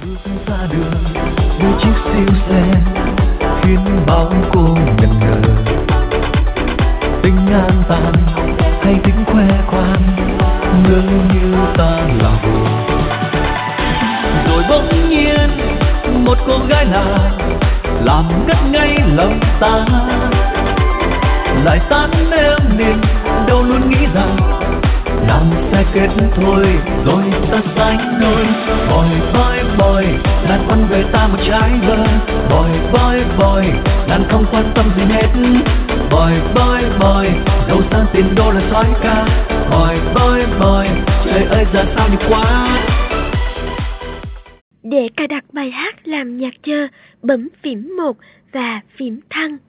Ra đường đôi chiếc siêu xe khiến bao cô ngần ngừ. Tính ngang tàn hay tính khoe khoang, ngỡ như ta là hồ. Rồi bỗng nhiên một cô gái nào làm ngất ngây lòng ta, lại tan êm đềm đâu luôn nghĩ rằng nàng sẽ kết thôi rồi ta sánh đôi. Boy boy boy, nàng quăng về ta một trái bơ. Boy boy boy, nàng không quan tâm gì hết. Boy boy boy, giàu sang tiền đô là sói ca. Boy boy boy, trời ơi giờ sao nhiều quá. Để cài đặt bài hát làm nhạc chờ, bấm phím 1 và phím thăng.